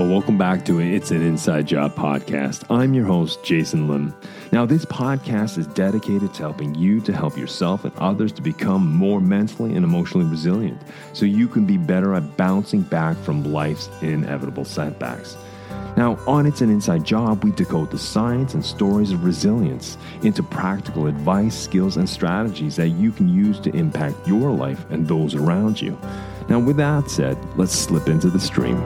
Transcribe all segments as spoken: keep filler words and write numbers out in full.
welcome back to It's an Inside Job podcast. I'm your host, Jason Lim. Now, this podcast is dedicated to helping you to help yourself and others to become more mentally and emotionally resilient so you can be better at bouncing back from life's inevitable setbacks. Now, on It's an Inside Job, we decode the science and stories of resilience into practical advice, skills, and strategies that you can use to impact your life and those around you. Now, with that said, let's slip into the stream.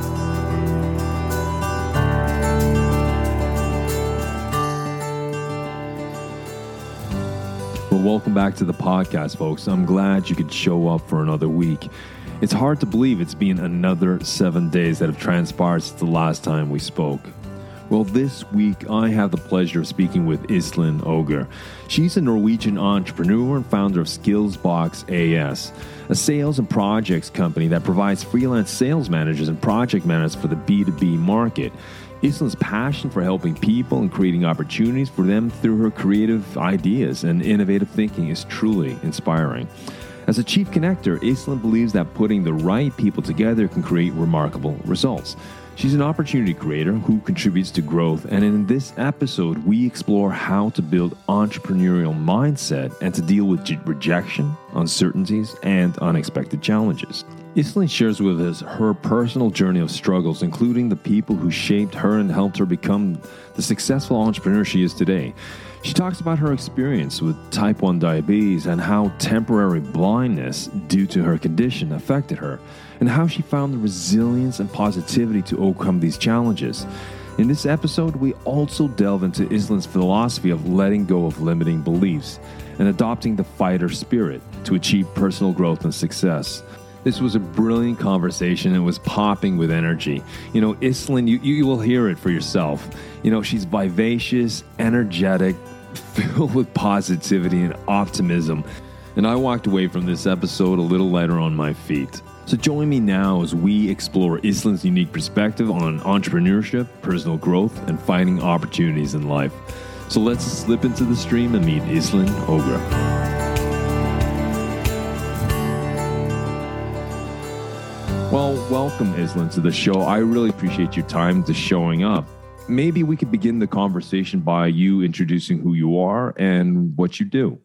Well, welcome back to the podcast, folks. I'm glad you could show up for another week. It's hard to believe it's been another seven days that have transpired since the last time we spoke. Well, this week I have the pleasure of speaking with Iselin Auger. She's a Norwegian entrepreneur and founder of Skillsbox A S, a sales and projects company that provides freelance sales managers and project managers for the B two B market. Iselin's passion for helping people and creating opportunities for them through her creative ideas and innovative thinking is truly inspiring. As a chief connector, Iselin believes that putting the right people together can create remarkable results. She's an opportunity creator who contributes to growth, and in this episode, we explore how to build entrepreneurial mindset and to deal with rejection, uncertainties, and unexpected challenges. Iselin shares with us her personal journey of struggles, including the people who shaped her and helped her become the successful entrepreneur she is today. She talks about her experience with type one diabetes and how temporary blindness due to her condition affected her, and how she found the resilience and positivity to overcome these challenges. In this episode, we also delve into Iselin's philosophy of letting go of limiting beliefs and adopting the fighter spirit to achieve personal growth and success. This was a brilliant conversation. It was popping with energy. You know, Iselin, you, you will hear it for yourself. You know, she's vivacious, energetic, filled with positivity and optimism. And I walked away from this episode a little lighter on my feet. So join me now as we explore Iselin's unique perspective on entrepreneurship, personal growth, and finding opportunities in life. So let's slip into the stream and meet Iselin Auger. Well, welcome, Iselin, to the show. I really appreciate your time to showing up. Maybe we could begin the conversation by you introducing who you are and what you do.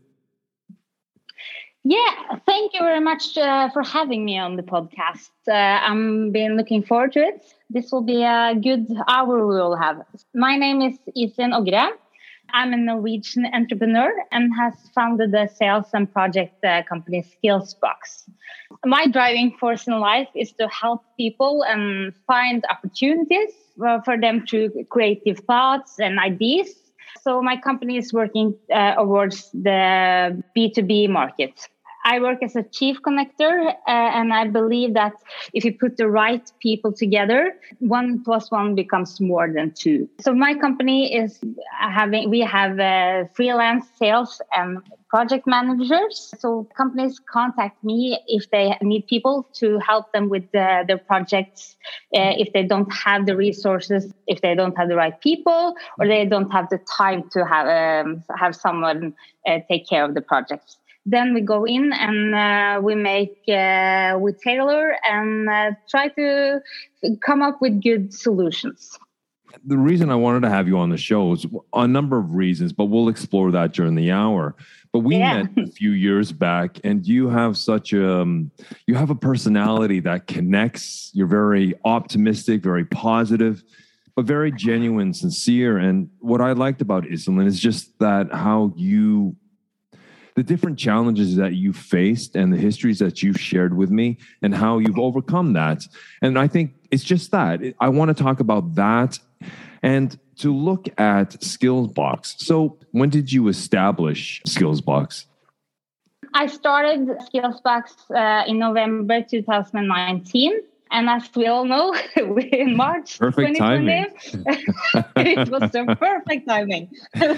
Yeah, thank you very much uh, for having me on the podcast. Uh, I'm been looking forward to it. This will be a good hour we will have. My name is Iselin Auger. I'm a Norwegian entrepreneur and has founded the sales and project uh, company Skillsbox. My driving force in life is to help people and find opportunities uh, for them through creative thoughts and ideas. So my company is working uh, towards the B two B market. I work as a chief connector, uh, and I believe that if you put the right people together, one plus one becomes more than two. So my company is having, we have uh, freelance sales and project managers. So companies contact me if they need people to help them with the, their projects, uh, if they don't have the resources, if they don't have the right people, or they don't have the time to have um, have someone uh, take care of the projects. Then we go in and uh, we make, uh, we tailor and uh, try to come up with good solutions. The reason I wanted to have you on the show is a number of reasons, but we'll explore that during the hour. But we yeah. met a few years back, and you have such a, um, you have a personality that connects. You're very optimistic, very positive, but very genuine, sincere. And what I liked about Iselin is just that how you, the different challenges that you faced and the histories that you've shared with me and how you've overcome that. And I think it's just that. I want to talk about that and to look at Skillsbox. So when did you establish Skillsbox? I started Skillsbox uh, in November two thousand nineteen. And as we all know, in March perfect twenty twenty, timing. it was the perfect timing.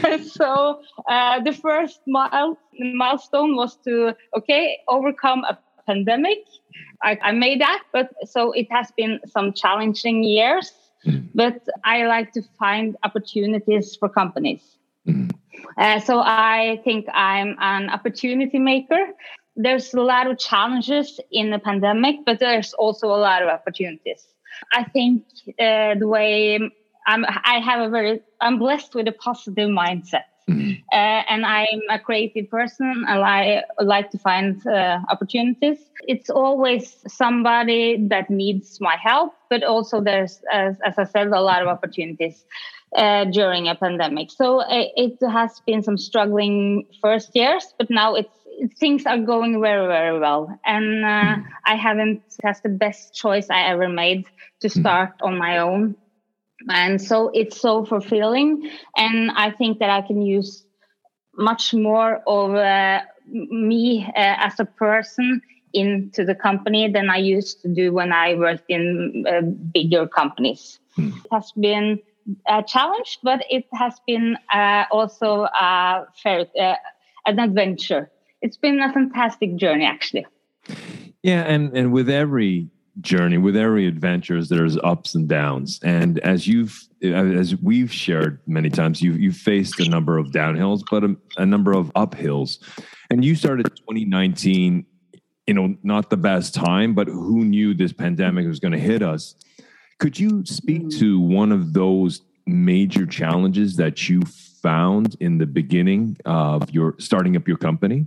So uh, the first mile, milestone was to, okay, overcome a pandemic. I, I made that, but so it has been some challenging years. Mm. But I like to find opportunities for companies. Mm. Uh, so I think I'm an opportunity maker. There's a lot of challenges in the pandemic, but there's also a lot of opportunities. I think uh, the way I'm, I have a very, I'm blessed with a positive mindset. Mm-hmm. Uh, and I'm a creative person. I like, like to find uh, opportunities. It's always somebody that needs my help, but also there's, as, as I said, a lot of opportunities uh, during a pandemic. So uh, it has been some struggling first years, but now it's things are going very, very well. And uh, I haven't, that's the best choice I ever made to start on my own. And so it's so fulfilling. And I think that I can use much more of uh, me uh, as a person into the company than I used to do when I worked in uh, bigger companies. Mm. It has been a challenge, but it has been uh, also a fair, uh, an adventure. It's been a fantastic journey, actually. Yeah, and, and with every journey, with every adventures, there's ups and downs. And as you've, as we've shared many times, you've, you've faced a number of downhills, but a, a number of uphills. And you started twenty nineteen, you know, not the best time, but who knew this pandemic was going to hit us? Could you speak to one of those major challenges that you found in the beginning of your starting up your company?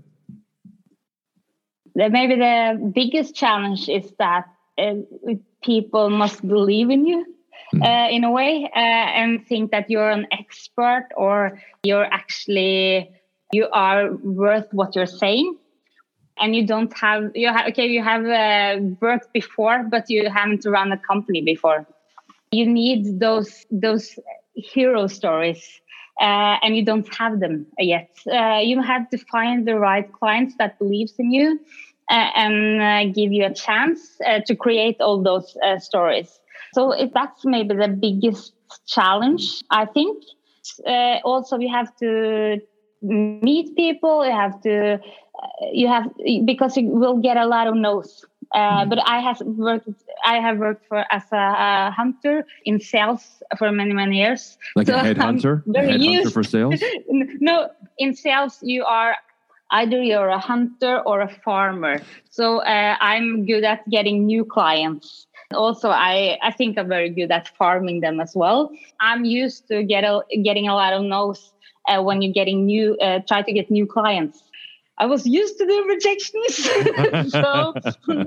Maybe the biggest challenge is that uh, people must believe in you uh, in a way uh, and think that you're an expert or you're actually, you are worth what you're saying. And you don't have, you have, okay, you have uh, worked before, but you haven't run a company before. You need those, those hero stories. Uh, and you don't have them yet. Uh, you have to find the right clients that believes in you uh, and uh, give you a chance uh, to create all those uh, stories. So if that's maybe the biggest challenge, I think. Uh, also, you have to meet people. You have to, uh, you have because you will get a lot of no's. Uh, but I have worked. I have worked for as a, a hunter in sales for many many years. Like so a headhunter, a headhunter for sales. No, in sales you are either you're a hunter or a farmer. So uh, I'm good at getting new clients. Also, I, I think I'm very good at farming them as well. I'm used to get a, getting a lot of no's uh, when you're getting new. Uh, try to get new clients. I was used to the rejections, so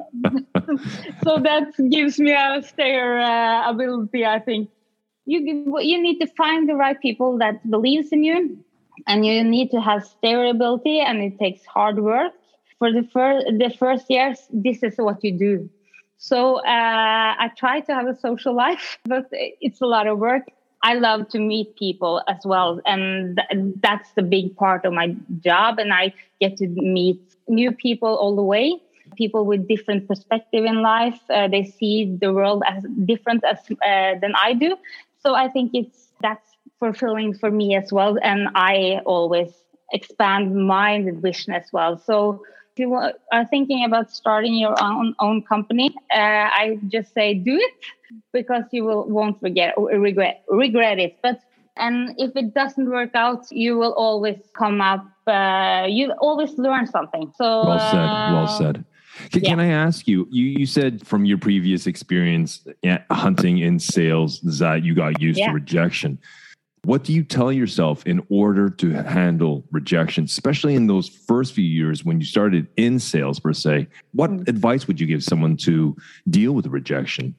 so that gives me a stair uh, ability. I think you you need to find the right people that believes in you, and you need to have stair ability, and it takes hard work. For the first the first years, this is what you do. So uh, I try to have a social life, but it's a lot of work. I love to meet people as well. And th- that's the big part of my job. And I get to meet new people all the way, people with different perspective in life. Uh, they see the world as different as uh, than I do. So I think it's that's fulfilling for me as well. And I always expand my vision as well. So if you are thinking about starting your own, own company, uh, I just say do it. Because you will won't forget regret regret it. But and if it doesn't work out, you will always come up. Uh, you always learn something. So well said. Uh, well said. Can, yeah. can I ask you? You you said from your previous experience hunting in sales that you got used yeah. to rejection. What do you tell yourself in order to handle rejection, especially in those first few years when you started in sales per se? What mm. advice would you give someone to deal with rejection?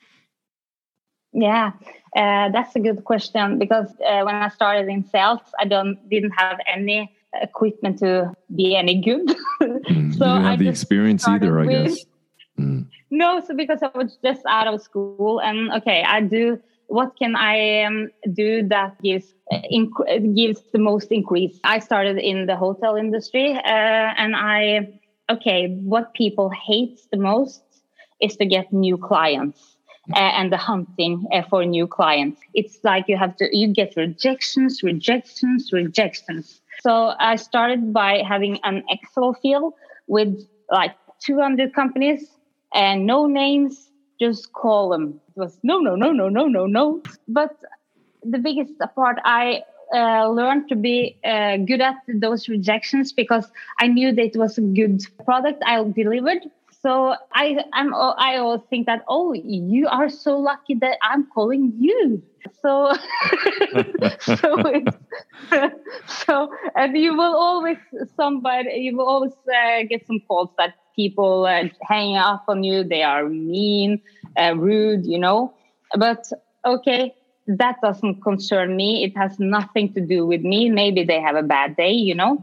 Yeah, uh, that's a good question because uh, when I started in sales, I don't didn't have any equipment to be any good. mm, so you didn't have I the experience either, I with, guess. Mm. No, so because I was just out of school, and okay, I do. What can I um, do that gives inc- gives the most increase? I started in the hotel industry, uh, and I okay, what people hate the most is to get new clients. Uh, and the hunting uh, for new clients. It's like you have to, you get rejections, rejections, rejections. So I started by having an Excel file with like two hundred companies and no names, just call them. It was no, no, no, no, no, no, no. But the biggest part I uh, learned to be uh, good at those rejections because I knew that it was a good product I delivered. So I, I'm, I always think that, oh, you are so lucky that I'm calling you. So, so, it's, so, and you will always somebody, you will always uh, get some calls that people uh, hang up on you. They are mean, uh, rude, you know. But okay, that doesn't concern me. It has nothing to do with me. Maybe they have a bad day, you know.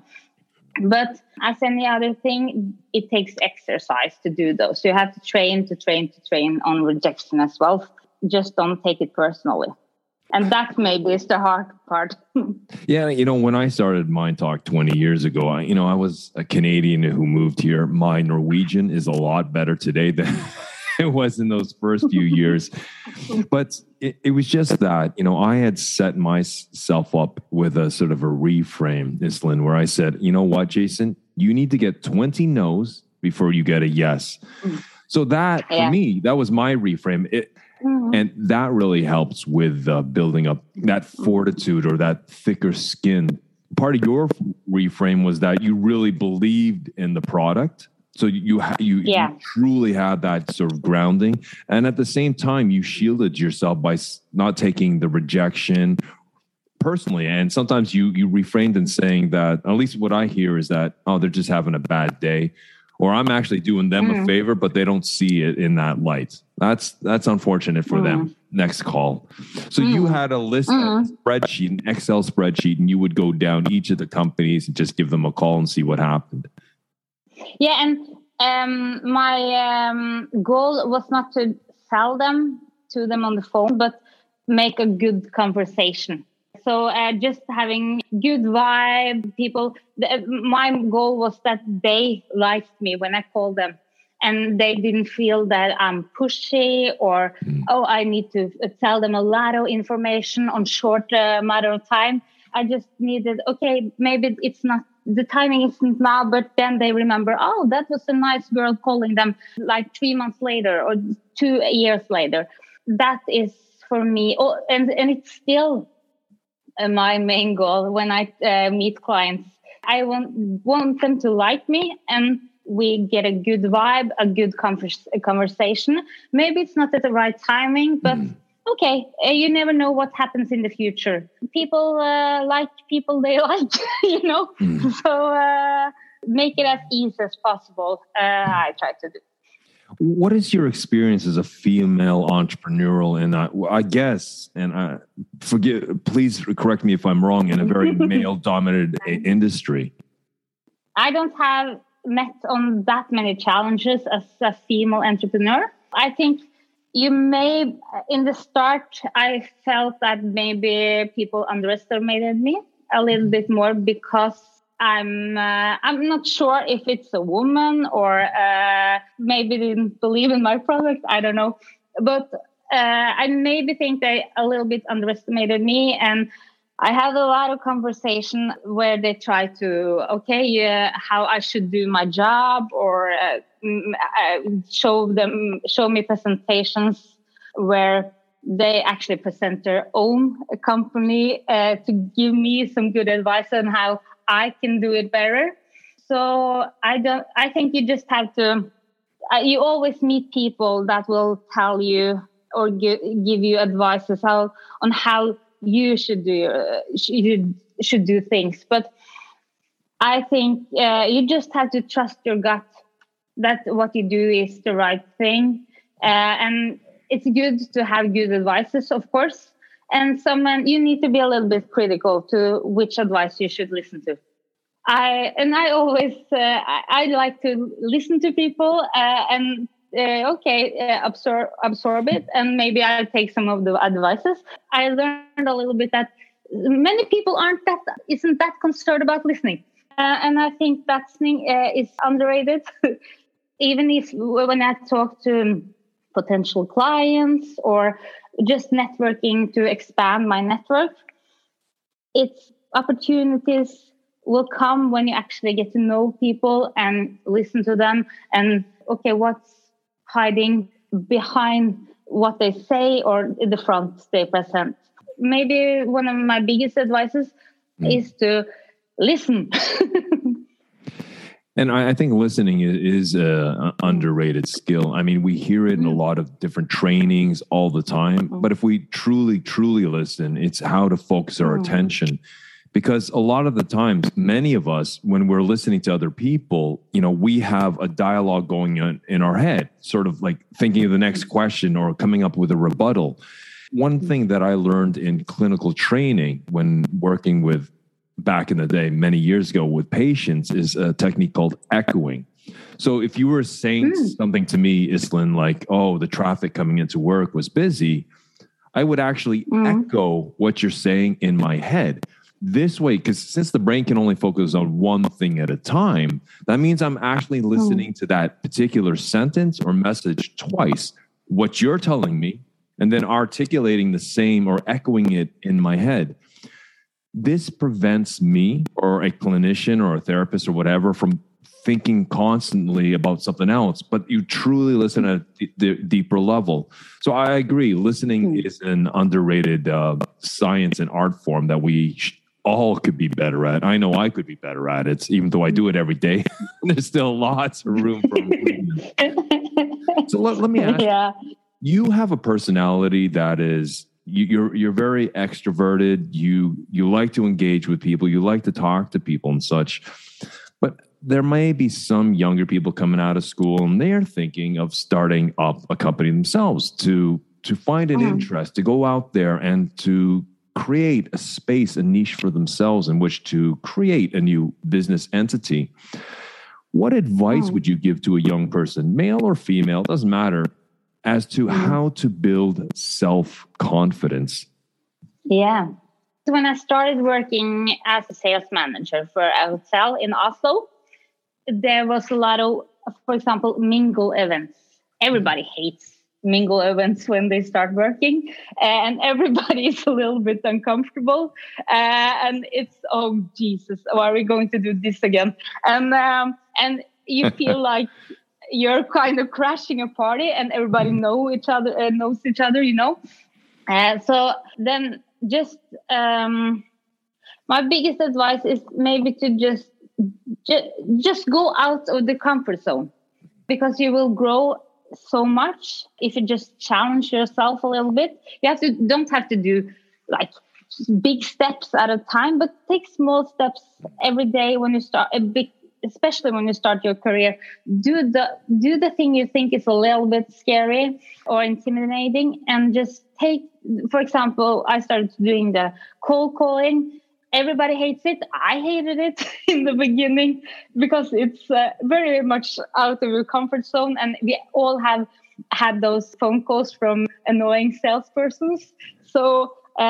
But as any other thing, it takes exercise to do those. You have to train, to train, to train on rejection as well. Just don't take it personally. And that maybe is the hard part. Yeah, you know, when I started Mind Talk twenty years ago, I, you know, I was a Canadian who moved here. My Norwegian is a lot better today than it was in those first few years. But it, it was just that, you know, I had set myself up with a sort of a reframe, Iselin, where I said, you know what, Jason, you need to get twenty no's before you get a yes. So that, yeah. for me, that was my reframe. It, mm-hmm. And that really helps with uh, building up that fortitude or that thicker skin. Part of your reframe was that you really believed in the product. So you, you, yeah. you truly had that sort of grounding. And at the same time, you shielded yourself by not taking the rejection personally. And sometimes you you refrained in saying that, at least what I hear is that, oh, they're just having a bad day. Or I'm actually doing them mm. a favor, but they don't see it in that light. That's that's unfortunate for mm. them. Next call. So mm. you had a list, mm. a spreadsheet, an Excel spreadsheet, and you would go down each of the companies and just give them a call and see what happened. Yeah, and um, my um, goal was not to sell them to them on the phone, but make a good conversation. So uh, just having good vibe, people. The, my goal was that they liked me when I called them, and they didn't feel that I'm pushy or mm. oh, I need to tell them a lot of information on short uh, matter of time. I just needed, okay, maybe it's not, the timing isn't now, but then they remember, oh, that was a nice girl calling them like three months later or two years later. That is for me. Oh, and, and it's still uh, my main goal when I uh, meet clients. I want, want them to like me and we get a good vibe, a good converse, a conversation. Maybe it's not at the right timing, but mm. okay, uh, you never know what happens in the future. People uh, like people they like, you know? Mm. So uh, make it as easy as possible. Uh, I try to do. What is your experience as a female entrepreneurial? And I, I guess, and I forget, please correct me if I'm wrong, in a very male-dominated industry. I don't have met on that many challenges as a female entrepreneur. I think you may, in the start, I felt that maybe people underestimated me a little bit more because I'm uh, I'm not sure if it's a woman or uh, maybe didn't believe in my product. I don't know. But uh, I maybe think they a little bit underestimated me. And I had a lot of conversation where they try to, okay, yeah, how I should do my job or uh, show them, show me presentations where they actually present their own company uh, to give me some good advice on how I can do it better. So I don't, I think you just have to, uh, you always meet people that will tell you or give, give you advices how, on how you should do, uh, should, should do things. But I think uh, you just have to trust your gut that what you do is the right thing. Uh, and it's good to have good advices, of course. And someone, you need to be a little bit critical to which advice you should listen to. I and I always, uh, I, I like to listen to people uh, and, uh, okay, uh, absorb, absorb it. And maybe I'll take some of the advices. I learned a little bit that many people aren't that, isn't that concerned about listening. Uh, and I think that thing uh, is underrated. Even if when I talk to potential clients or just networking to expand my network, it's opportunities will come when you actually get to know people and listen to them and okay, what's hiding behind what they say or the front they present. Maybe one of my biggest advices mm. is to listen. And I, I think listening is, is a, a underrated skill. I mean, we hear it in a lot of different trainings all the time. But if we truly, truly listen, it's how to focus our attention. Because a lot of the times, many of us, when we're listening to other people, you know, we have a dialogue going on in our head, sort of like thinking of the next question or coming up with a rebuttal. One thing that I learned in clinical training when working with back in the day, many years ago with patients, is a technique called echoing. So if you were saying mm. something to me, Iselin, like, oh, the traffic coming into work was busy, I would actually mm. echo what you're saying in my head. This way, because since the brain can only focus on one thing at a time, that means I'm actually listening mm. to that particular sentence or message twice, what you're telling me, and then articulating the same or echoing it in my head. This prevents me or a clinician or a therapist or whatever from thinking constantly about something else, but you truly listen at a d- deeper level. So I agree. Listening mm. is an underrated uh, science and art form that we sh- all could be better at. I know I could be better at it, even though I do it every day. There's still lots of room for improvement. So let, let me ask yeah. you, you have a personality that is, You're you're very extroverted. You you like to engage with people. You like to talk to people and such. But there may be some younger people coming out of school and they are thinking of starting up a company themselves to to find an mm. interest, to go out there and to create a space, a niche for themselves in which to create a new business entity. What advice mm. would you give to a young person, male or female, doesn't matter, as to how to build self-confidence? Yeah. So when I started working as a sales manager for a hotel in Oslo, there was a lot of, for example, mingle events. Everybody hates mingle events when they start working, and everybody is a little bit uncomfortable. Uh, and it's, oh, Jesus, why are we going to do this again? And, um, and you feel like you're kind of crashing a party and everybody know each other, uh, knows each other, you know. Uh, so then just um, my biggest advice is maybe to just, just just go out of the comfort zone, because you will grow so much if you just challenge yourself a little bit. You have to don't have to do like big steps at a time, but take small steps every day when you start a big. Especially when you start your career, do the do the thing you think is a little bit scary or intimidating, and just take, for example, I started doing the cold calling. Everybody hates it. I hated it in the beginning because it's uh, very much out of your comfort zone, and we all have had those phone calls from annoying salespersons. So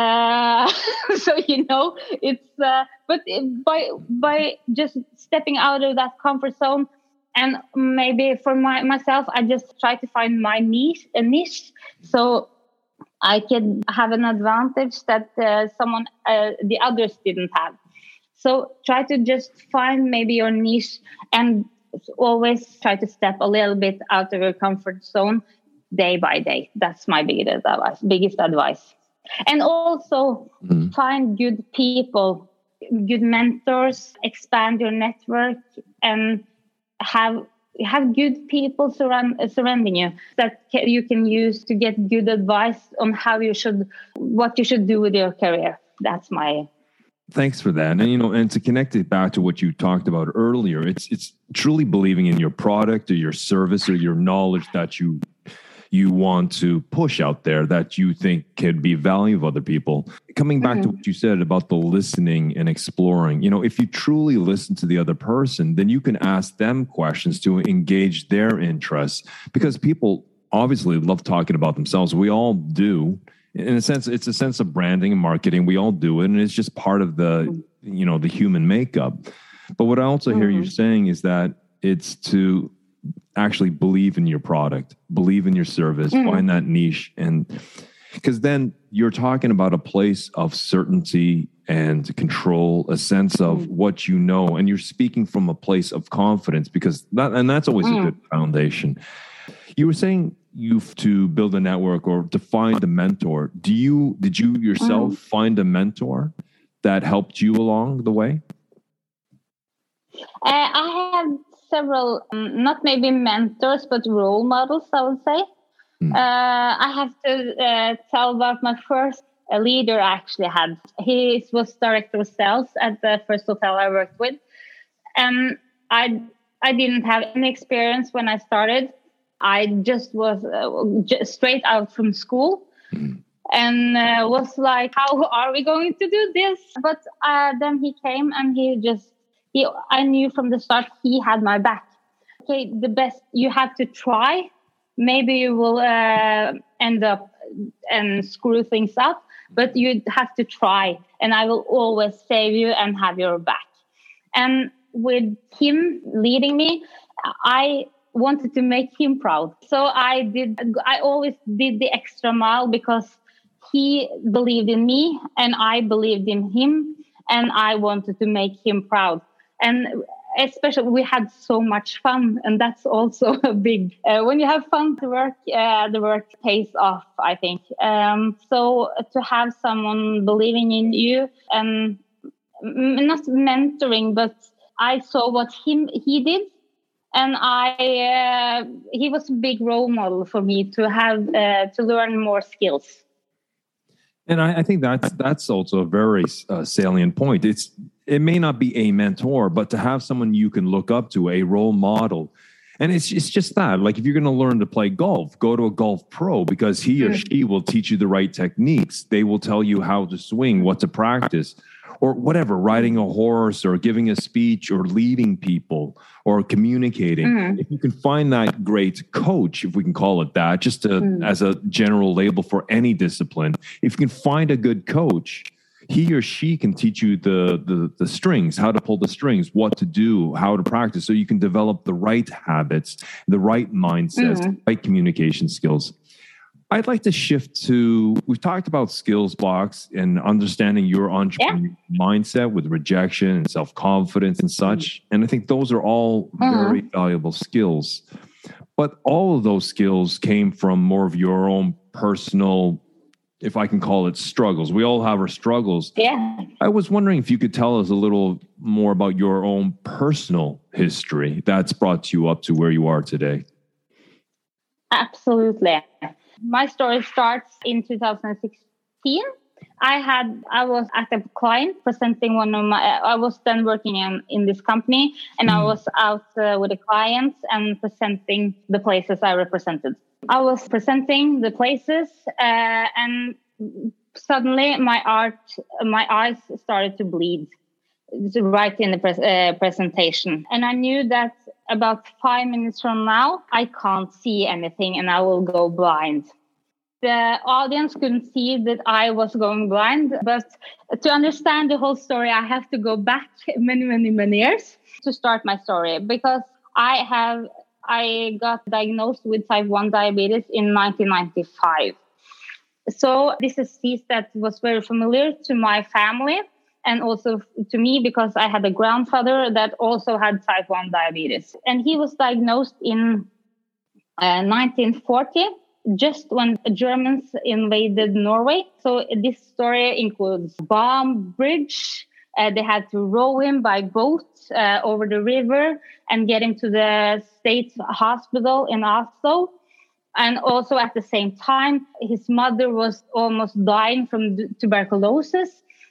Uh, so, you know, it's, uh, but by, by just stepping out of that comfort zone, and maybe for my, myself, I just try to find my niche, a niche. So I could have an advantage that uh, someone, uh, the others didn't have. So try to just find maybe your niche, and always try to step a little bit out of your comfort zone day by day. That's my biggest advice. Biggest advice. And also mm. find good people, good mentors, expand your network, and have have good people surround, surrounding you that you can use to get good advice on how you should, what you should do with your career. That's my... Thanks for that. And, you know, and to connect it back to what you talked about earlier, it's it's truly believing in your product or your service or your knowledge that you you want to push out there, that you think can be value of other people. Coming back mm-hmm. to what you said about the listening and exploring, you know, if you truly listen to the other person, then you can ask them questions to engage their interests, because people obviously love talking about themselves. We all do. In a sense, it's a sense of branding and marketing. We all do it. And it's just part of the, mm-hmm. you know, the human makeup. But what I also mm-hmm. hear you saying is that it's to actually believe in your product, believe in your service, mm. find that niche. And because then you're talking about a place of certainty and control, a sense of mm. what you know, and you're speaking from a place of confidence, because that, and that's always mm. a good foundation. You were saying you to build a network or to find a mentor. Do you, did you yourself mm. find a mentor that helped you along the way? Uh, I have several, um, not maybe mentors, but role models, I would say. Mm. Uh, I have to uh, tell about my first uh, leader I actually had. He was director of sales at the first hotel I worked with. And I, I didn't have any experience when I started. I just was uh, just straight out from school. Mm. And uh, was like, how are we going to do this? But uh, then he came and he just, he, I knew from the start he had my back. Okay, the best, you have to try. Maybe you will uh, end up and screw things up, but you have to try. And I will always save you and have your back. And with him leading me, I wanted to make him proud. So I did, I always did the extra mile because he believed in me and I believed in him and I wanted to make him proud. And especially we had so much fun, and that's also a big, uh, when you have fun to work, uh, the work pays off, I think. Um, so to have someone believing in you and not mentoring, but I saw what him he did. And I, uh, he was a big role model for me to have, uh, to learn more skills. And I, I think that's that's also a very uh, salient point. It's it may not be a mentor, but to have someone you can look up to, a role model. And it's it's just that. Like if you're going to learn to play golf, go to a golf pro because he or she will teach you the right techniques. They will tell you how to swing, what to practice, or whatever, riding a horse or giving a speech or leading people or communicating. Mm. If you can find that great coach, if we can call it that, just to, mm. as a general label for any discipline, if you can find a good coach, he or she can teach you the, the, the strings, how to pull the strings, what to do, how to practice, so you can develop the right habits, the right mindsets, mm. the right communication skills. I'd like to shift to, we've talked about skills blocks and understanding your entrepreneurial yeah. mindset with rejection and self-confidence and such. And I think those are all very mm. valuable skills. But all of those skills came from more of your own personal, if I can call it, struggles. We all have our struggles. Yeah. I was wondering if you could tell us a little more about your own personal history that's brought you up to where you are today. Absolutely. My story starts in two thousand sixteen. I had, I was at a client presenting one of my, I was then working in, in this company and mm. I was out uh, with the clients and presenting the places I represented. I was presenting the places uh, and suddenly my art, my eyes started to bleed right in the pres- uh, presentation. And I knew that about five minutes from now, I can't see anything and I will go blind. The audience couldn't see that I was going blind, but to understand the whole story, I have to go back many, many, many years to start my story, because I have, I got diagnosed with type one diabetes in nineteen ninety-five. So this is a disease that was very familiar to my family and also to me, because I had a grandfather that also had type one diabetes. And he was diagnosed in uh, nineteen forty, just when Germans invaded Norway. So this story includes bomb bridge. Uh, they had to row him by boat uh, over the river and get him to the state hospital in Oslo. And also at the same time, his mother was almost dying from tuberculosis.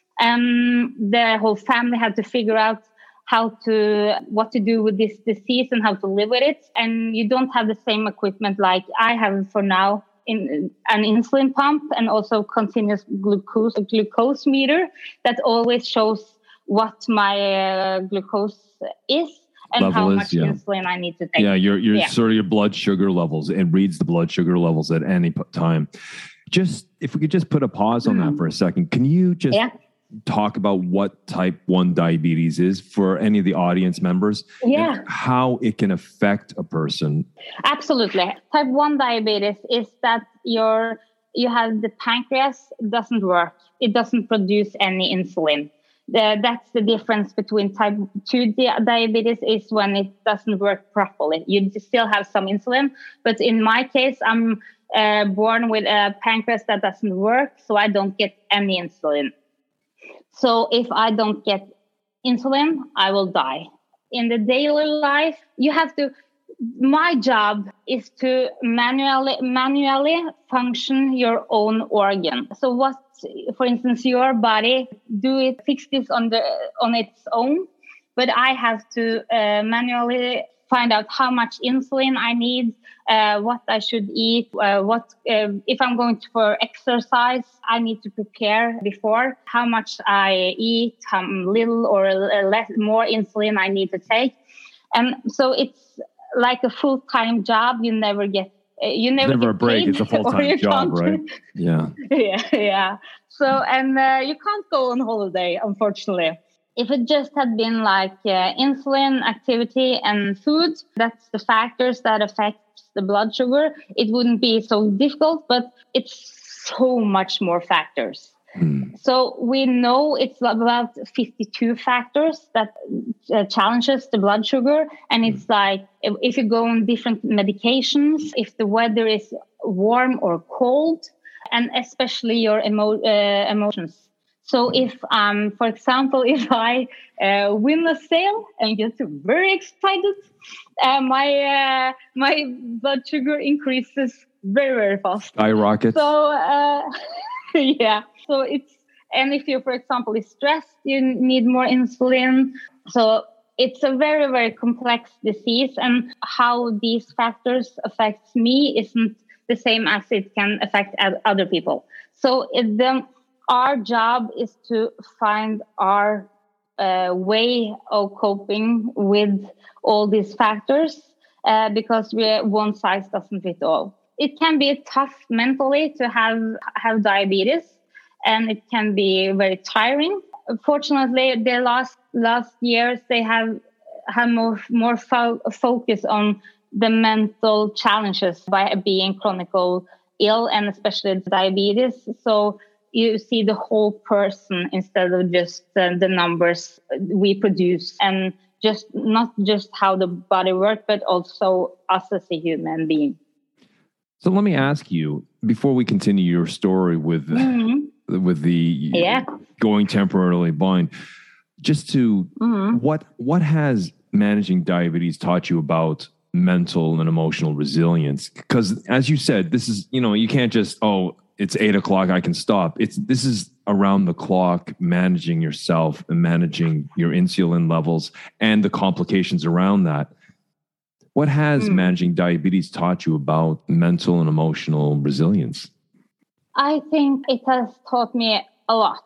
And the whole family had to figure out how to, what to do with this disease and how to live with it. And you don't have the same equipment like I have for now, in an insulin pump and also continuous glucose glucose meter that always shows what my uh, glucose is and Level how is, much yeah. insulin I need to take. Yeah, your your yeah. sort of your blood sugar levels. It reads the blood sugar levels at any time. Just if we could just put a pause on mm-hmm. that for a second, can you just yeah. talk about what type one diabetes is for any of the audience members? Yeah. And how it can affect a person? Absolutely. Type one diabetes is that your you have the pancreas doesn't work. It doesn't produce any insulin. The, that's the difference between type two di- diabetes is when it doesn't work properly. You still have some insulin, but in my case, I'm uh, born with a pancreas that doesn't work, so I don't get any insulin. So if I don't get insulin, I will die. In the daily life, you have to, my job is to manually manually function your own organ. So what, for instance, your body, do it, fix this on the on its own, but I have to uh, manually find out how much insulin I need, uh, what I should eat, uh, what uh, if I'm going to, for exercise, I need to prepare before how much I eat, how little or less, more insulin I need to take. And so it's like a full-time job. You never get, you never, never get a break. paid, it's a full-time job, right? Yeah. yeah, yeah. So, and uh, you can't go on holiday, unfortunately. If it just had been like uh, insulin, activity, and food, that's the factors that affect the blood sugar, it wouldn't be so difficult, but it's so much more factors. Hmm. So we know it's about fifty-two factors that uh, challenges the blood sugar. And it's like, if, if you go on different medications, if the weather is warm or cold, and especially your emo- uh, emotions. So if, um, for example, if I uh, win a sale and get very excited, uh, my uh, my blood sugar increases very, very fast. Skyrockets. So, uh, yeah. So it's, and if you, for example, is stressed, you need more insulin. So it's a very, very complex disease, and how these factors affect me isn't the same as it can affect other people. So it then, our job is to find our uh, way of coping with all these factors, uh, because we, one size doesn't fit all. It can be tough mentally to have have diabetes, and it can be very tiring. Fortunately, the last last years they have have more more fo- focus on the mental challenges by being chronically ill, and especially diabetes. So you see the whole person instead of just uh, the numbers we produce, and just not just how the body works, but also us as a human being. So let me ask you, before we continue your story with mm-hmm. with the yeah. going temporarily blind, just to mm-hmm. what what has managing diabetes taught you about mental and emotional resilience? Because as you said, this is, you know, you can't just, oh, it's eight o'clock, I can stop. It's this is around the clock, managing yourself and managing your insulin levels and the complications around that. What has mm. managing diabetes taught you about mental and emotional resilience? I think it has taught me a lot.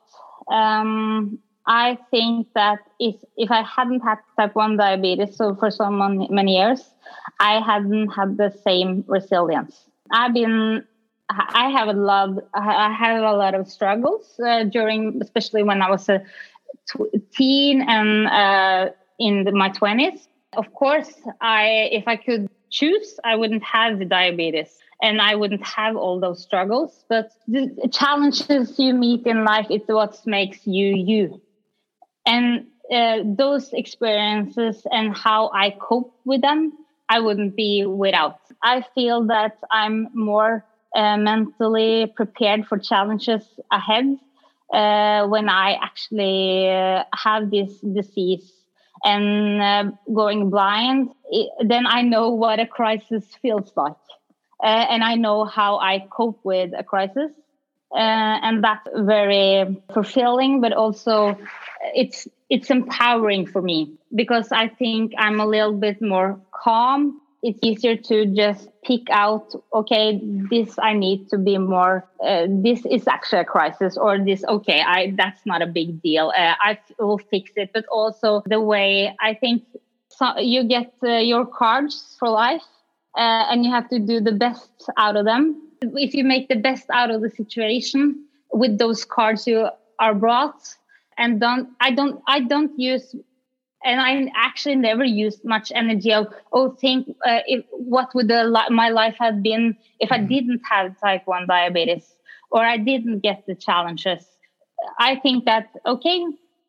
Um, I think that if if I hadn't had type one diabetes, so for so many, many years, I hadn't had the same resilience. I've been I have a lot. I have a lot of struggles uh, during, especially when I was a t- teen and uh, in the, my twenties. Of course, I if I could choose, I wouldn't have the diabetes and I wouldn't have all those struggles. But the challenges you meet in life is what makes you you, and uh, those experiences and how I cope with them, I wouldn't be without. I feel that I'm more Uh, mentally prepared for challenges ahead uh, when I actually uh, have this disease and uh, going blind. It, then I know what a crisis feels like, uh, and I know how I cope with a crisis, uh, and that's very fulfilling. But also, it's it's empowering for me because I think I'm a little bit more calm. It's easier to just pick out, okay, this I need to be more, uh, this is actually a crisis, or this, okay, I that's not a big deal. Uh, I will fix it. But also the way I think so, you get uh, your cards for life uh, and you have to do the best out of them. If you make the best out of the situation with those cards you are brought, and don't, I don't, I don't use And I actually never used much energy of, oh, think, uh, if, what would the, my life have been if I didn't have type one diabetes or I didn't get the challenges. I think that, okay,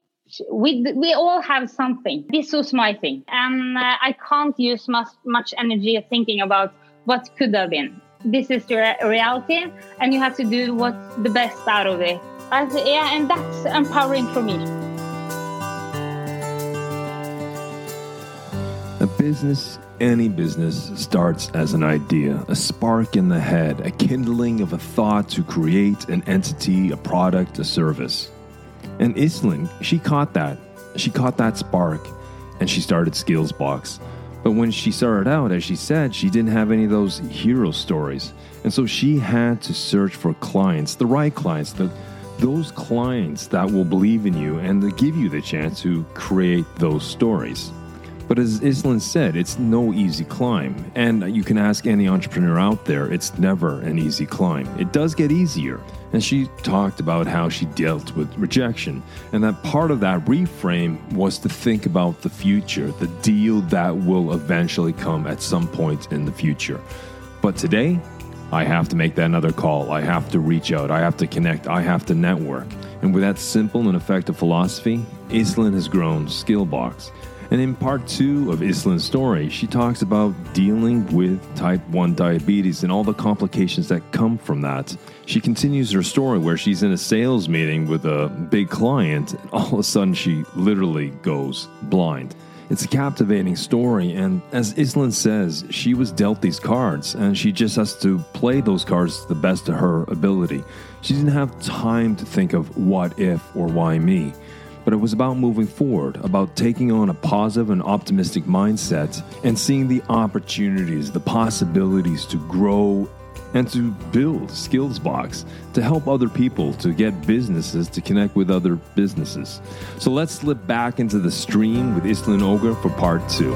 we we all have something. This was my thing. And uh, I can't use much, much energy thinking about what could have been. This is your reality, and you have to do what's the best out of it. As, yeah, and that's empowering for me. Business, any business, starts as an idea, a spark in the head, a kindling of a thought to create an entity, a product, a service. And Iselin, she caught that. She caught that spark, and she started Skillsbox. But when she started out, as she said, she didn't have any of those hero stories. And so she had to search for clients, the right clients, the, those clients that will believe in you and to give you the chance to create those stories. But as Iselin said, it's no easy climb. And you can ask any entrepreneur out there, it's never an easy climb. It does get easier. And she talked about how she dealt with rejection. And that part of that reframe was to think about the future, the deal that will eventually come at some point in the future. But today, I have to make that another call. I have to reach out. I have to connect. I have to network. And with that simple and effective philosophy, Iselin has grown Skillbox. And in part two of Iselin's story, she talks about dealing with type one diabetes and all the complications that come from that. She continues her story where she's in a sales meeting with a big client, and all of a sudden she literally goes blind. It's a captivating story, and as Iselin says, she was dealt these cards, and she just has to play those cards to the best of her ability. She didn't have time to think of what if or why me. But it was about moving forward, about taking on a positive and optimistic mindset and seeing the opportunities, the possibilities to grow and to build Skillsbox, to help other people, to get businesses to connect with other businesses. So let's slip back into the stream with Iselin Ogre for part two.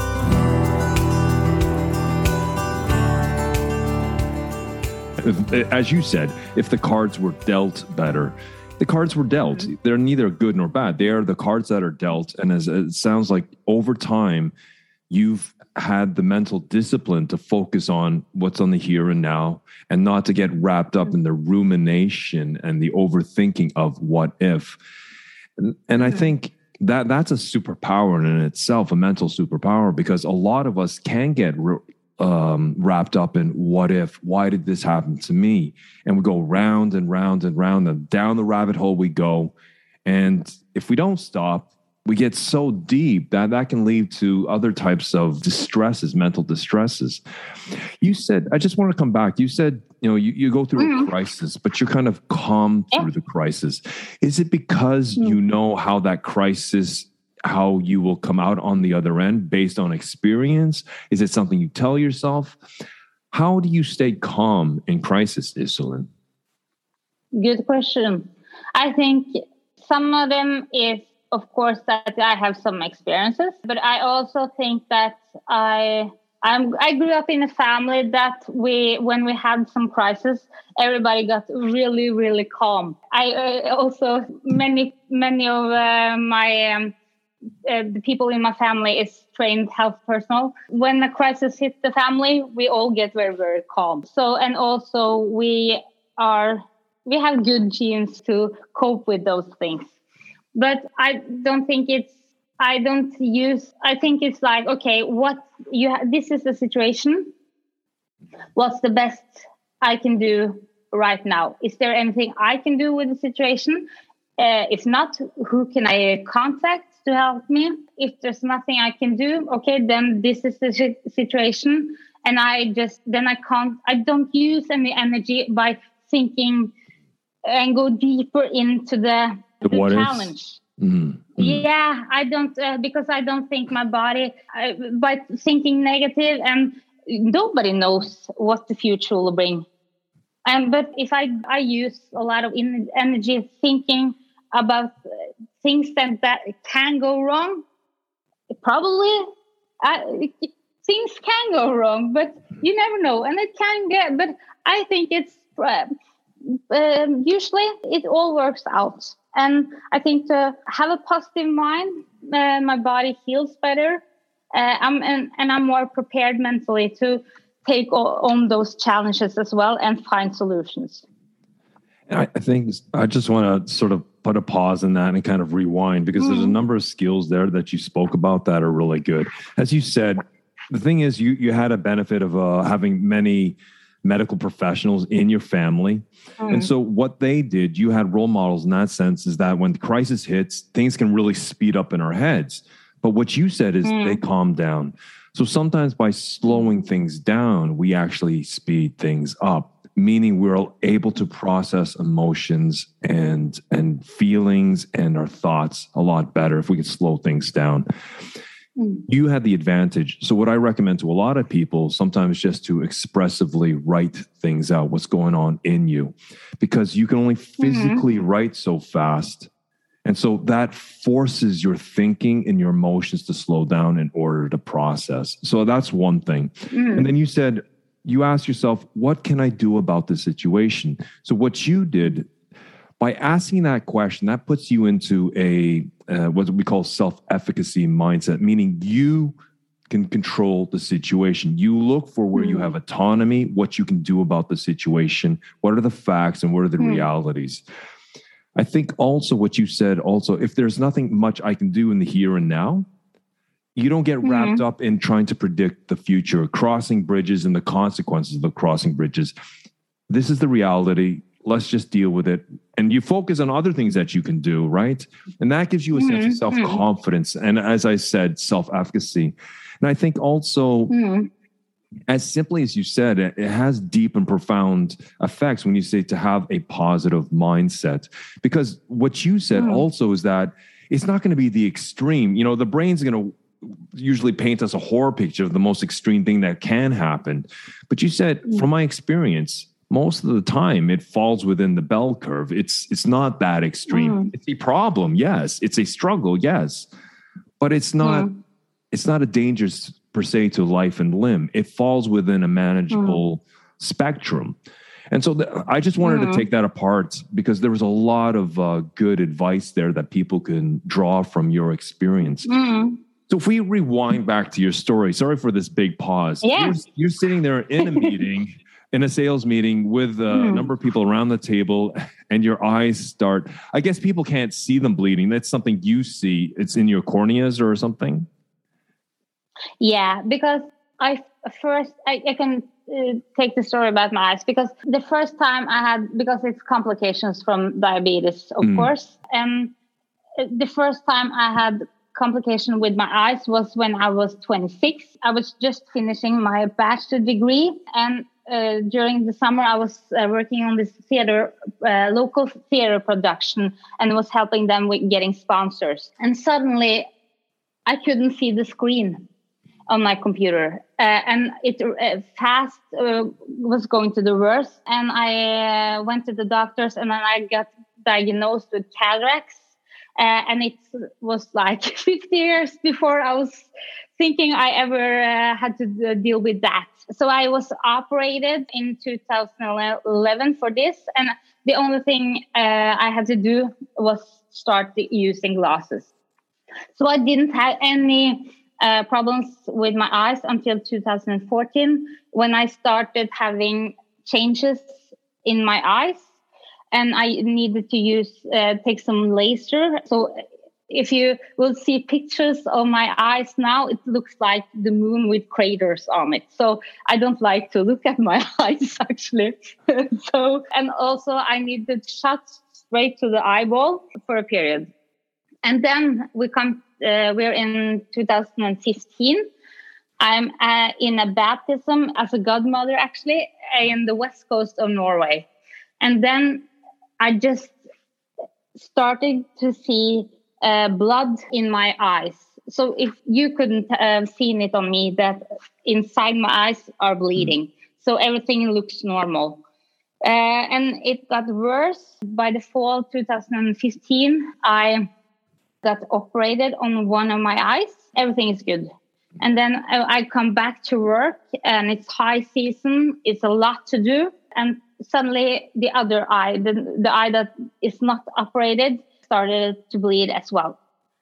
As you said, if the cards were dealt better, the cards were dealt. They're neither good nor bad. They are the cards that are dealt. And as it sounds like over time, you've had the mental discipline to focus on what's on the here and now and not to get wrapped up in the rumination and the overthinking of what if. And, and I think that that's a superpower in itself, a mental superpower, because a lot of us can get Um, wrapped up in what if, why did this happen to me? And we go round and round and round and down the rabbit hole we go. And if we don't stop, we get so deep that that can lead to other types of distresses, mental distresses. You said, I just want to come back. You said, you know, you, you go through mm-hmm. a crisis, but you're kind of calm yeah. through the crisis. Is it because mm-hmm. you know how that crisis how you will come out on the other end based on experience? Is it something you tell yourself? How do you stay calm in crisis, Iselin? Good question. I think some of them is, of course, that I have some experiences, but I also think that I I'm, I grew up in a family that we, when we had some crisis, everybody got really, really calm. I uh, also, many, many of uh, my um, Uh, the people in my family is trained health personnel. When a crisis hits the family, we all get very, very calm. So, and also we are, we have good genes to cope with those things. But I don't think it's, I don't use, I think it's like, okay, what you, ha- this is the situation. What's the best I can do right now? Is there anything I can do with the situation? Uh, if not, who can I contact to help me? If there's nothing I can do, okay, then this is the situation. And I just, then I can't, I don't use any energy by thinking and go deeper into the, the, the challenge. Mm-hmm. Yeah, I don't, uh, because I don't think my body, uh, by thinking negative, and nobody knows what the future will bring. Um, but if I, I use a lot of in, energy thinking about things that, that can go wrong, probably uh, things can go wrong, but you never know. And it can get, but I think it's uh, uh, usually it all works out. And I think to have a positive mind, uh, my body feels better. Uh, I'm and, and I'm more prepared mentally to take on those challenges as well and find solutions. I think I just want to sort of put a pause in that and kind of rewind, because mm. there's a number of skills there that you spoke about that are really good. As you said, the thing is you you had a benefit of uh, having many medical professionals in your family. Mm. And so what they did, you had role models in that sense, is that when the crisis hits, things can really speed up in our heads. But what you said is Mm. they calm down. So sometimes by slowing things down, we actually speed things up, meaning we're able to process emotions and and feelings and our thoughts a lot better if we can slow things down. Mm. You had the advantage. So what I recommend to a lot of people sometimes just to expressively write things out, what's going on in you, because you can only physically mm-hmm. write so fast. And so that forces your thinking and your emotions to slow down in order to process. So that's one thing. Mm. And then you said, you asked yourself, what can I do about this situation? So what you did by asking that question, that puts you into a, uh, what we call self-efficacy mindset, meaning you can control the situation. You look for where mm. you have autonomy, what you can do about the situation, what are the facts and what are the mm. realities. I think also what you said also, if there's nothing much I can do in the here and now, you don't get wrapped mm-hmm. up in trying to predict the future, crossing bridges and the consequences of the crossing bridges. This is the reality. Let's just deal with it. And you focus on other things that you can do, right? And that gives you a mm-hmm. sense of self-confidence. And as I said, self-efficacy. And I think also, mm-hmm. as simply as you said, it has deep and profound effects when you say to have a positive mindset. Because what you said mm. also is that it's not going to be the extreme. You know, the brain's going to usually paint us a horror picture of the most extreme thing that can happen. But you said, mm. from my experience, most of the time it falls within the bell curve. It's it's not that extreme. Mm. It's a problem, yes. It's a struggle, yes. But it's not mm. it's not a dangerous per se to life and limb. It falls within a manageable mm. spectrum. And so the, I just wanted mm. to take that apart because there was a lot of uh, good advice there that people can draw from your experience. Mm. So if we rewind back to your story, sorry for this big pause. Yeah. You're, you're sitting there in a meeting, in a sales meeting with a mm. number of people around the table and your eyes start, I guess people can't see them bleeding. That's something you see. It's in your corneas or something. Yeah, because I first, I, I can uh, take the story about my eyes because the first time I had, because it's complications from diabetes, of mm. course. And the first time I had complication with my eyes was when I was twenty-six. I was just finishing my bachelor degree. And uh, during the summer, I was uh, working on this theater, uh, local theater production and was helping them with getting sponsors. And suddenly I couldn't see the screen on my computer, uh, and it uh, fast uh, was going to the worst. And I uh, went to the doctors, and then I got diagnosed with cataracts. Uh, and it was like fifty years before I was thinking I ever uh, had to uh, deal with that. So I was operated in two thousand eleven for this, and the only thing uh, I had to do was start using glasses. So I didn't have any Uh, problems with my eyes until two thousand fourteen when I started having changes in my eyes and I needed to use uh, take some laser. So if you will see pictures of my eyes now, it looks like the moon with craters on it. So I don't like to look at my eyes actually. So and also I needed shut straight to the eyeball for a period. And then we come, uh, we're in two thousand fifteen. I'm uh, in a baptism as a godmother, actually, in the west coast of Norway. And then I just started to see uh, blood in my eyes. So if you couldn't have seen it on me, that inside my eyes are bleeding. Mm. So everything looks normal. Uh, and it got worse. By the fall two thousand fifteen, I got operated on one of my eyes. Everything is good. And then I, I come back to work and it's high season. It's a lot to do. And suddenly the other eye, the, the eye that is not operated, started to bleed as well.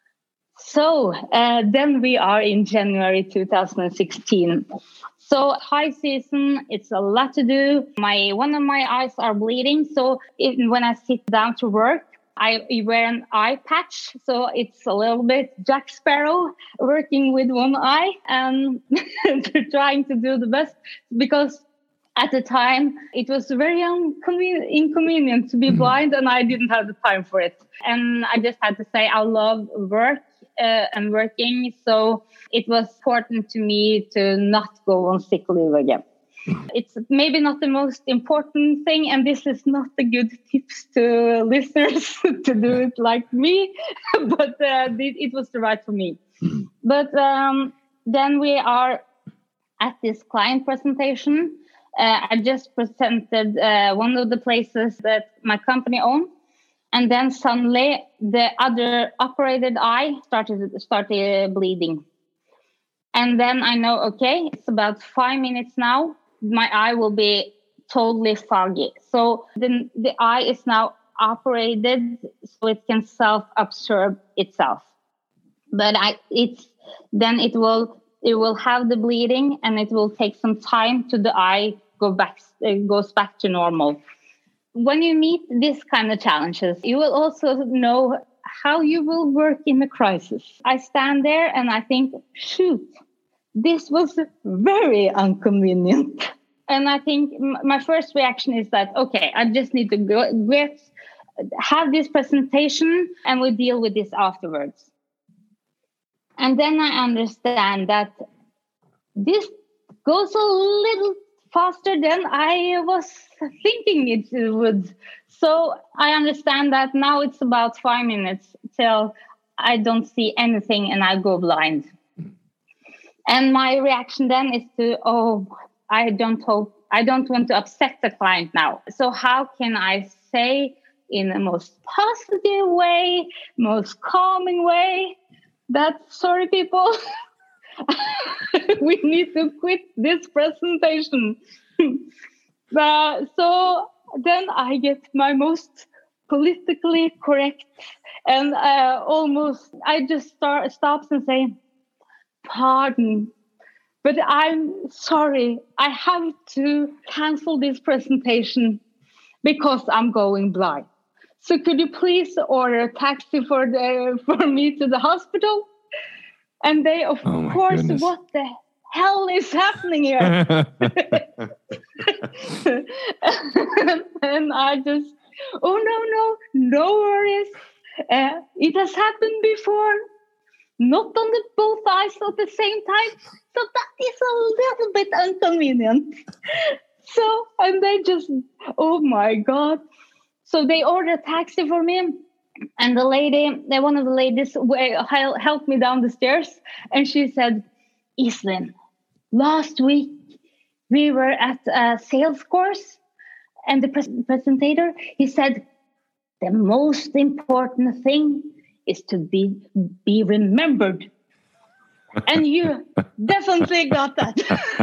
So uh, then we are in January two thousand sixteen. So high season, it's a lot to do. My one of my eyes are bleeding. So it, when I sit down to work, I wear an eye patch, so it's a little bit Jack Sparrow working with one eye and trying to do the best because at the time it was very inconven- inconvenient to be blind and I didn't have the time for it. And I just had to say I love work uh, and working. So it was important to me to not go on sick leave again. It's maybe not the most important thing, and this is not a good tips to listeners to do it like me, but uh, it was the right for me. But um, then we are at this client presentation. Uh, I just presented uh, one of the places that my company owns, and then suddenly the other operated eye started started bleeding. And then I know, okay, it's about five minutes now. My eye will be totally foggy. So then the eye is now operated so it can self-absorb itself. But I, it's then it will it will have the bleeding, and it will take some time to the eye go back uh, goes back to normal. When you meet this kind of challenges, you will also know how you will work in a crisis. I stand there and I think, shoot, this was very inconvenient. And I think m- my first reaction is that, okay, I just need to go get, have this presentation and we deal with this afterwards. And then I understand that this goes a little faster than I was thinking it would. So I understand that now it's about five minutes till I don't see anything and I go blind. And my reaction then is to, oh, I don't hope, I don't want to upset the client now. So how can I say in the most positive way, most calming way that, sorry, people, we need to quit this presentation. uh, so then I get my most politically correct and uh, almost, I just start stops and say, pardon, but I'm sorry, I have to cancel this presentation because I'm going blind. So could you please order a taxi for the for me to the hospital? And they, of oh course, goodness. What the hell is happening here? And I just, oh, no, no, no worries. Uh, it has happened before. Not on the both eyes at the same time. So that is a little bit inconvenient. So, and they just, oh my God. So they ordered a taxi for me. And the lady, one of the ladies helped me down the stairs. And she said, Iselin, last week we were at a sales course. And the pres- presentator, he said, the most important thing is to be be remembered. And you definitely got that.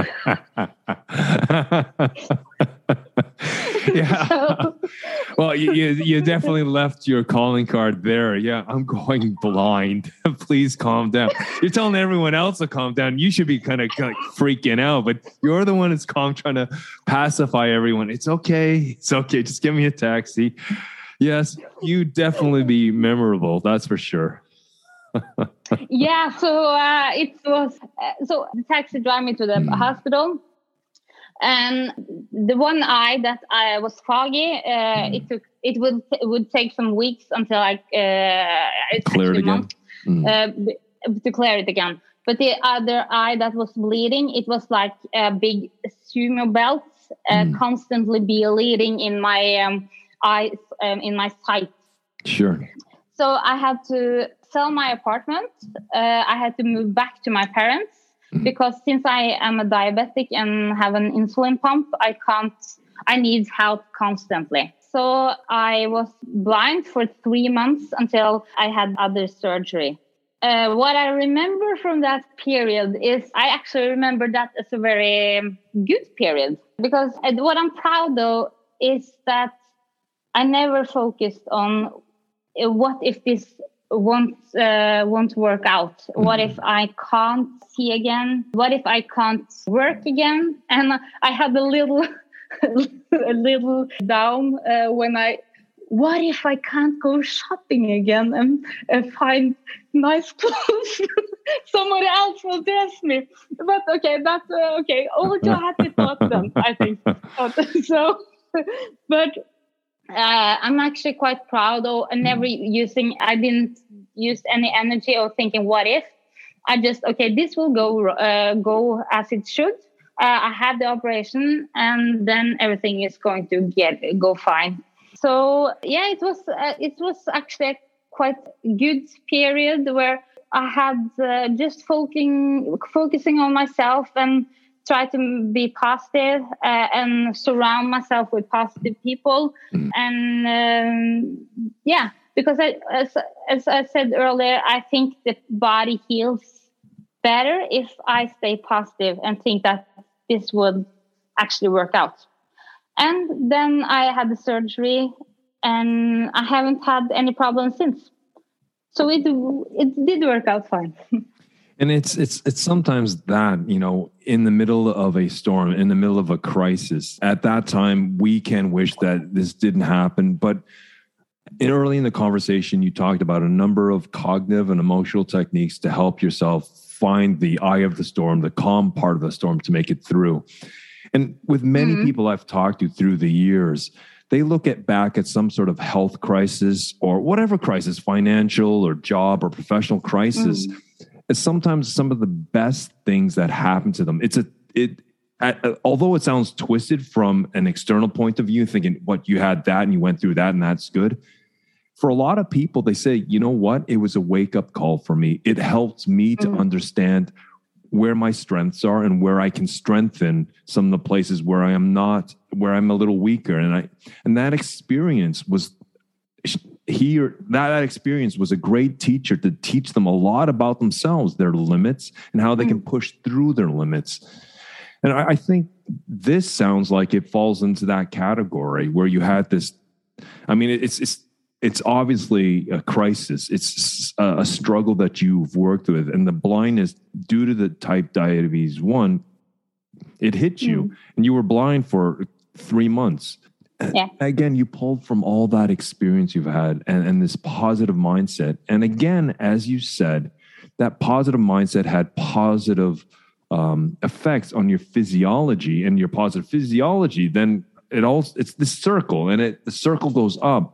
Yeah. So, well, you, you you definitely left your calling card there. Yeah, I'm going blind. Please calm down. You're telling everyone else to calm down. You should be kind of like freaking out, but you're the one that's calm, trying to pacify everyone. It's okay. It's okay. Just give me a taxi. Yes, you definitely be memorable. That's for sure. yeah, so uh, it was uh, so the taxi drive me to the mm. hospital, and the one eye that I was foggy, uh, mm. it took it would it would take some weeks until I uh, clear it again mm. uh, to clear it again. But the other eye that was bleeding, it was like a big sumo belt, uh, mm. constantly bleeding in my um, eyes, um, in my sight. Sure. So I had to sell my apartment. Uh, I had to move back to my parents mm-hmm. because since I am a diabetic and have an insulin pump, I can't, I need help constantly. So I was blind for three months until I had other surgery. Uh, what I remember from that period is I actually remember that as a very good period, because what I'm proud of is that I never focused on what if this won't uh, won't work out? Mm-hmm. What if I can't see again? What if I can't work again? And I had a little a little down uh, when I. What if I can't go shopping again and uh, find nice clothes? Somebody else will dress me. But okay, that's uh, okay. Over to happy thoughts then, I think. So, but uh, I'm actually quite proud of never using, I didn't use any energy or thinking, what if? I just, okay, this will go uh, go as it should. Uh, I had the operation, and then everything is going to get go fine. So yeah, it was uh, it was actually a quite good period where I had uh, just focusing focusing on myself and try to be positive uh, and surround myself with positive people. Mm. And um, yeah, because I, as, as I said earlier, I think the body heals better if I stay positive and think that this would actually work out. And then I had the surgery, and I haven't had any problems since. So it it did work out fine. And it's it's it's sometimes that, you know, in the middle of a storm, in the middle of a crisis, at that time, we can wish that this didn't happen. But in early in the conversation, you talked about a number of cognitive and emotional techniques to help yourself find the eye of the storm, the calm part of the storm, to make it through. And with many mm-hmm. people I've talked to through the years, they look at back at some sort of health crisis or whatever crisis, financial or job or professional crisis, mm-hmm. as sometimes some of the best things that happen to them. It's a it uh, although it sounds twisted from an external point of view, thinking what you had that and you went through that and that's good. For a lot of people, they say, you know what? It was a wake-up call for me. It helped me to mm-hmm. understand where my strengths are and where I can strengthen some of the places where I am not, where I'm a little weaker. And I and that experience was here, that, that experience was a great teacher to teach them a lot about themselves, their limits, and how they mm-hmm. can push through their limits. And I, I think this sounds like it falls into that category where you had this, I mean, it's it's It's obviously a crisis. It's a struggle that you've worked with. And the blindness due to the type diabetes one, it hit you mm. and you were blind for three months. Yeah. Again, you pulled from all that experience you've had and, and this positive mindset. And again, as you said, that positive mindset had positive um, effects on your physiology, and your positive physiology, then it all, it's this circle, and it the circle goes up.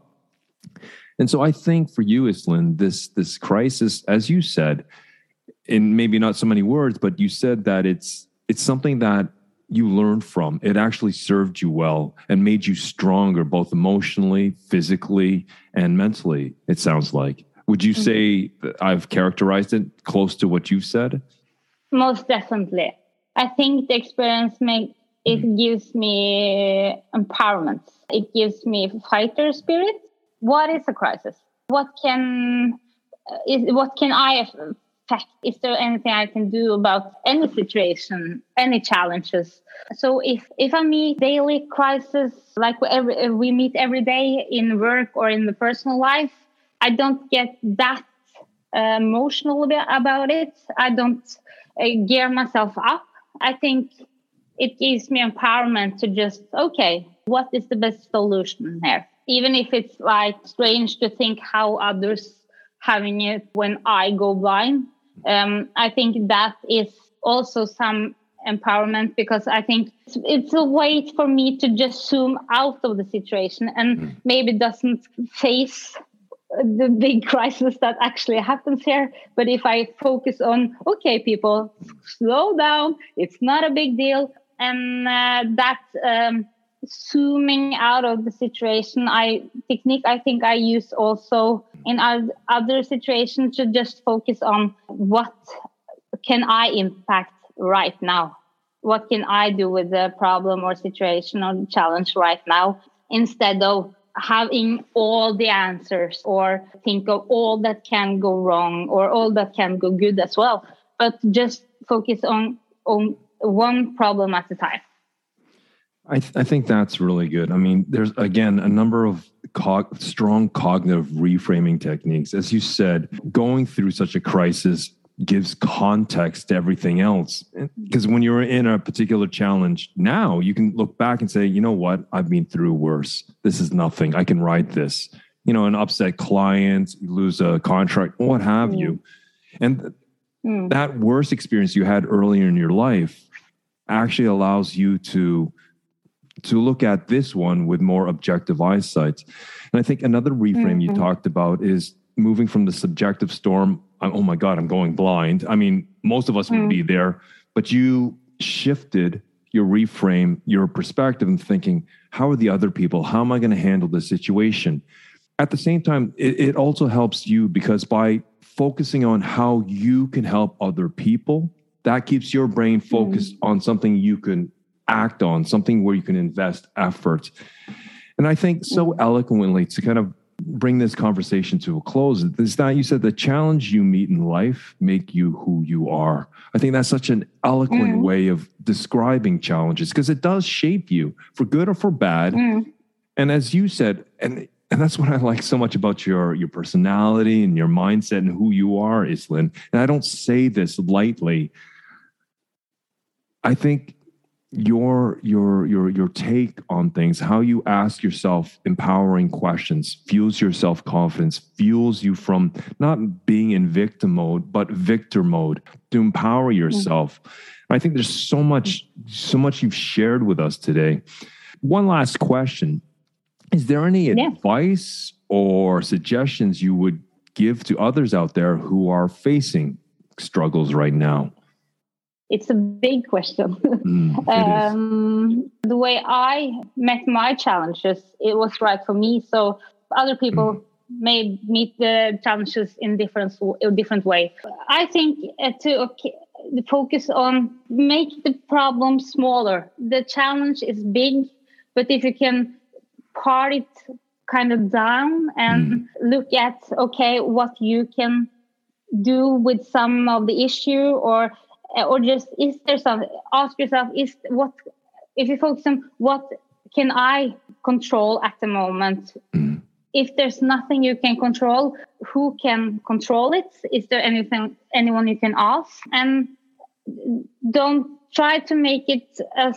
And so I think for you, Iselin, this this crisis, as you said, in maybe not so many words, but you said that it's it's something that you learned from. It actually served you well and made you stronger, both emotionally, physically, and mentally, it sounds like. Would you say that I've characterized it close to what you've said? Most definitely. I think the experience make it mm. gives me empowerment. It gives me fighter spirit. What is a crisis? What can is what can I affect? Is there anything I can do about any situation, any challenges? So if if I meet daily crisis, like we, every, we meet every day in work or in the personal life, I don't get that uh, emotional about it. I don't uh, gear myself up. I think it gives me empowerment to just, okay, what is the best solution here? Even if it's like strange to think how others having it when I go blind, um, I think that is also some empowerment, because I think it's, it's a way for me to just zoom out of the situation and maybe doesn't face the big crisis that actually happens here. But if I focus on, okay, people, slow down, it's not a big deal. And uh, that um, zooming out of the situation, I technique I think I use also in other situations to just focus on what can I impact right now? What can I do with the problem or situation or challenge right now, instead of having all the answers or think of all that can go wrong or all that can go good as well, but just focus on, on one problem at a time. I, th- I think that's really good. I mean, there's, again, a number of co- strong cognitive reframing techniques. As you said, going through such a crisis gives context to everything else. Because when you're in a particular challenge now, you can look back and say, you know what, I've been through worse. This is nothing. I can ride this. You know, an upset client, you lose a contract, what have mm. you. And mm. that worst experience you had earlier in your life actually allows you to to look at this one with more objective eyesight. And I think another reframe mm-hmm. you talked about is moving from the subjective storm. Oh my God, I'm going blind. I mean, most of us mm-hmm. would be there, but you shifted your reframe, your perspective, and thinking, how are the other people? How am I going to handle this situation? At the same time, it, it also helps you because by focusing on how you can help other people, that keeps your brain focused mm. on something you can act on, something where you can invest effort. And I think so eloquently to kind of bring this conversation to a close is that you said the challenge you meet in life make you who you are. I think that's such an eloquent mm. way of describing challenges because it does shape you for good or for bad. Mm. And as you said, and And that's what I like so much about your, your personality and your mindset and who you are, Iselin. And I don't say this lightly. I think your your your your take on things, how you ask yourself empowering questions, fuels your self-confidence, fuels you from not being in victim mode, but victor mode to empower yourself. Mm-hmm. I think there's so much, so much you've shared with us today. One last question. Is there any yeah. advice or suggestions you would give to others out there who are facing struggles right now? It's a big question. Mm, um, the way I met my challenges, it was right for me. So other people mm. may meet the challenges in different a different way. I think uh, to okay, focus on make the problem smaller. The challenge is big, but if you can part it kind of down and mm. look at, okay, what you can do with some of the issue or or just, is there some, ask yourself, is what, if you focus on what can I control at the moment? Mm. If there's nothing you can control, who can control it? Is there anything, anyone you can ask? And don't try to make it as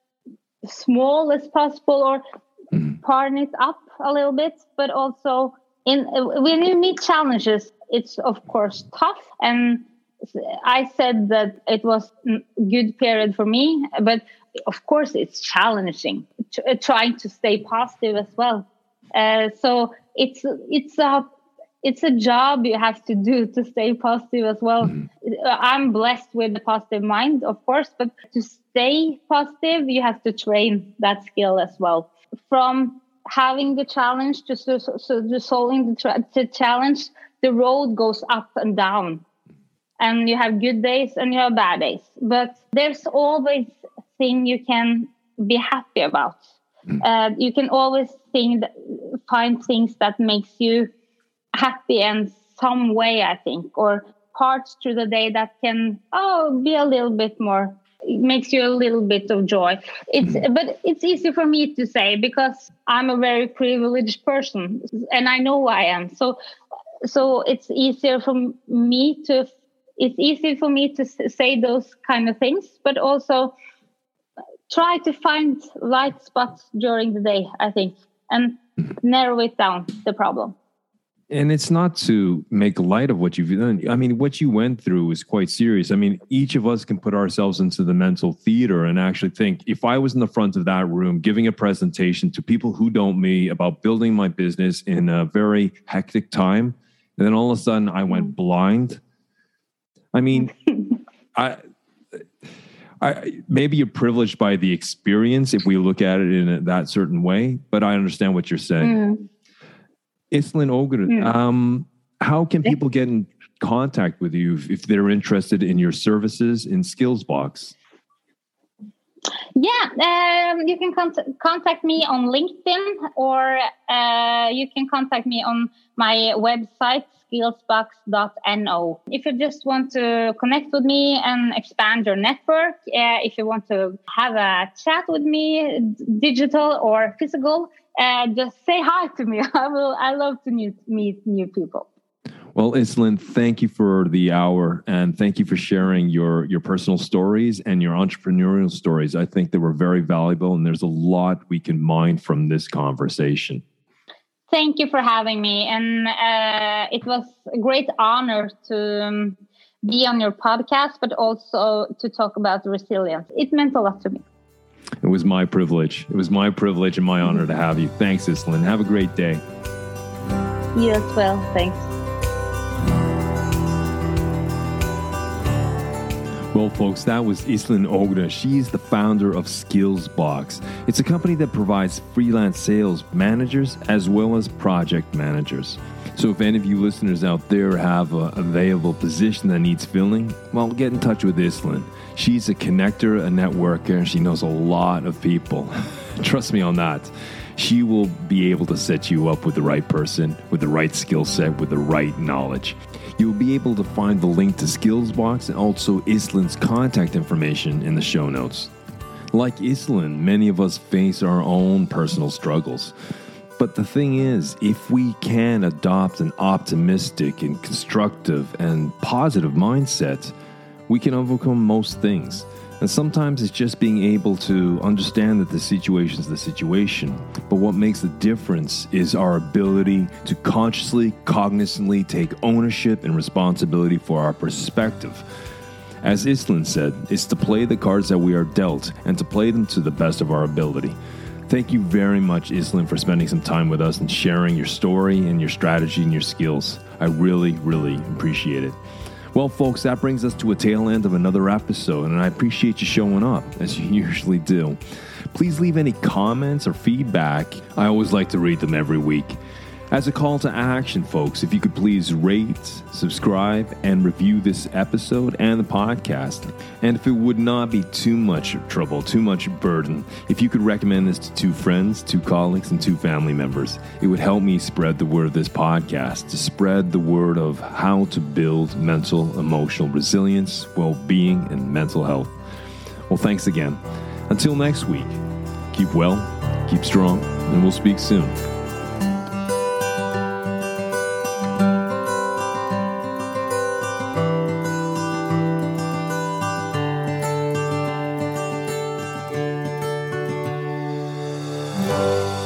small as possible or partner it up a little bit, but also in when you meet challenges, it's of course tough. And I said that it was a good period for me, but of course it's challenging, trying to stay positive as well. Uh, so it's it's a it's a job you have to do to stay positive as well. Mm-hmm. I'm blessed with a positive mind, of course, but to stay positive, you have to train that skill as well. From having the challenge to, so, so to solving the, tra- the challenge, the road goes up and down. And you have good days and you have bad days. But there's always a thing you can be happy about. Uh, you can always think that, find things that makes you happy in some way, I think, or parts through the day that can oh be a little bit more. It makes you a little bit of joy. It's but it's easy for me to say because I'm a very privileged person, and I know I am. So so it's easier for me to. It's easy for me to say those kind of things, but also try to find light spots during the day, I think, and narrow it down, the problem. And it's not to make light of what you've done. I mean, what you went through is quite serious. I mean, each of us can put ourselves into the mental theater and actually think, if I was in the front of that room giving a presentation to people who don't me about building my business in a very hectic time, and then all of a sudden I went blind. I mean, I, I maybe you're privileged by the experience if we look at it in a, that certain way, but I understand what you're saying. Mm. Iselin Ogre, mm. um, how can people get in contact with you if, if they're interested in your services in Skillsbox? Yeah, um, you can con- contact me on LinkedIn, or uh, you can contact me on my website, skillsbox dot no. If you just want to connect with me and expand your network, uh, if you want to have a chat with me, digital or physical, uh, just say hi to me. I will. I love to meet, meet new people. Well, Iselin, thank you for the hour, and thank you for sharing your, your personal stories and your entrepreneurial stories. I think they were very valuable, and there's a lot we can mine from this conversation. Thank you for having me, and uh, it was a great honor to um, be on your podcast, but also to talk about resilience. It meant a lot to me. It was my privilege. It was my privilege and my honor to have you. Thanks, Iselin. Have a great day. You as well. Thanks. Well, folks, that was Iselin Ogre. She is the founder of Skillsbox. It's a company that provides freelance sales managers as well as project managers. So if any of you listeners out there have an available position that needs filling, well, get in touch with Iselin. She's a connector, a networker, and she knows a lot of people. Trust me on that. She will be able to set you up with the right person, with the right skill set, with the right knowledge. You'll be able to find the link to Skillsbox and also Islin's contact information in the show notes. Like Iselin, many of us face our own personal struggles. But the thing is, if we can adopt an optimistic and constructive and positive mindset, we can overcome most things. And sometimes it's just being able to understand that the situation is the situation. But what makes the difference is our ability to consciously, cognizantly take ownership and responsibility for our perspective. As Iselin said, it's to play the cards that we are dealt and to play them to the best of our ability. Thank you very much, Iselin, for spending some time with us and sharing your story and your strategy and your skills. I really, really appreciate it. Well, folks, that brings us to a tail end of another episode, and I appreciate you showing up, as you usually do. Please leave any comments or feedback. I always like to read them every week. As a call to action, folks, if you could please rate, subscribe, and review this episode and the podcast. And if it would not be too much trouble, too much burden, if you could recommend this to two friends, two colleagues, and two family members, it would help me spread the word of this podcast, to spread the word of how to build mental, emotional resilience, well-being, and mental health. Well, thanks again. Until next week, keep well, keep strong, and we'll speak soon. Bye.